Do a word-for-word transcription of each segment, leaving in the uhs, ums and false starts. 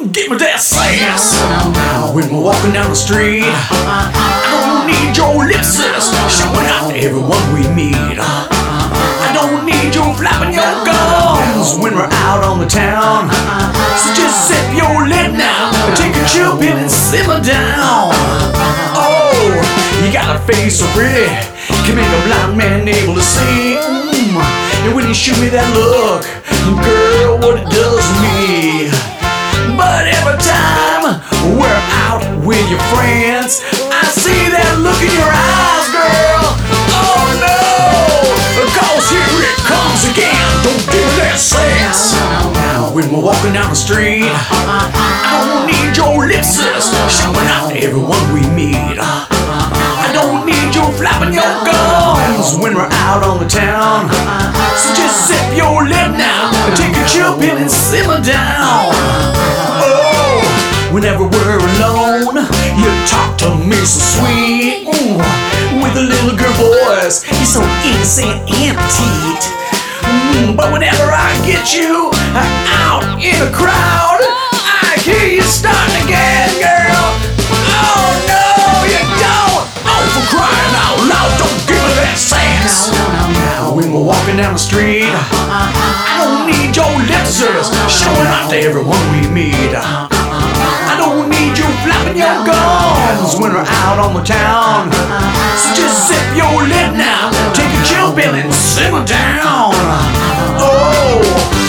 don't give me that sass. When we're walking down the street, I don't need your lip service showing out to everyone we meet. I don't need you flapping your gums when we're out on the town. So just sip your lip now, take a chill pill and simmer down. Oh, you got a face so pretty, can make a blind man able to see. Mm. And when you shoot me that look, girl, what it does to me. But every time we're out with your friends, I see that look in your eyes, girl. Oh no, cause here it comes again. Don't give me that sass. When we're walking down the street, I don't need your lip service showing out to everyone we meet. I don't need you flapping your gums when we're out on the town. So just sip your lip now, take a chill pill and simmer down. Oh, whenever we're alone, you talk to me so sweet. Ooh, with the little girl voice, you're so innocent and petite. Mm, but whenever I get you out in a crowd, I hear you starting again, girl. Oh no, you don't. Oh, for crying out loud, don't give me that sass. When we're walking down the street, I don't need your lip service showing out to everyone we meet. I don't need you flapping your gums when we're out on the town. So just sip your lip now, take a chill pill and simmer down. Oh,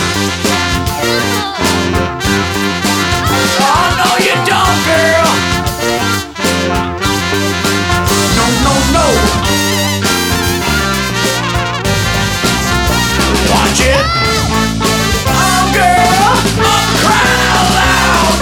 oh no you don't, girl. No, no, no. Watch it. Oh girl, I'm crying out loud.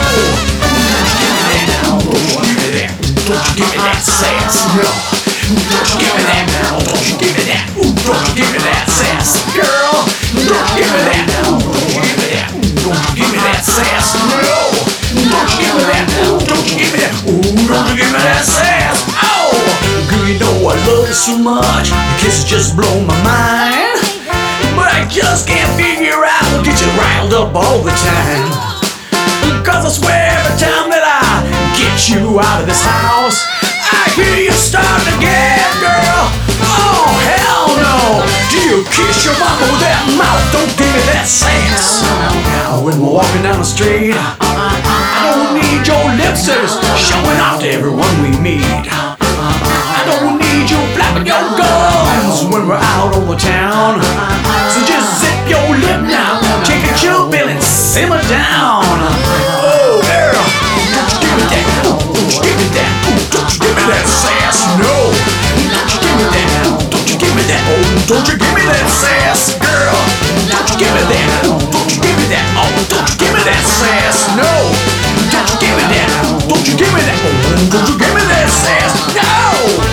Don't you give me that sass, no. Don't you give me that, don't you give me that, ooh, don't you give me that sass, girl. Don't you give me that, don't you give me that, don't you give me that sass, no. Don't you give me that, don't you give me that, ooh, don't you give me that sass, oh. Girl, you know I love you so much, your kisses just blow my mind. But I just can't figure out what gets you riled up all the time. Cause I swear every time that I get you out of this house, I hear you starting again, girl. Oh, hell no. Do you kiss your mama with that mouth? Don't give me that sass. When we're walking down the street, I don't need your lip service showing out to everyone we meet. I don't need you flapping your gums when we're out on the town. So just zip your lip now, take a chill pill and simmer down. Oh, girl, don't you give me that, don't you give me that, don't you give me that sass, no. Don't you give me that, don't you give me that, oh, don't you give me that sass, girl. Don't you give me that, don't you give me that, oh, don't you give me that sass, no. Don't you give me that, don't you give me that, oh, don't you give me that sass, no.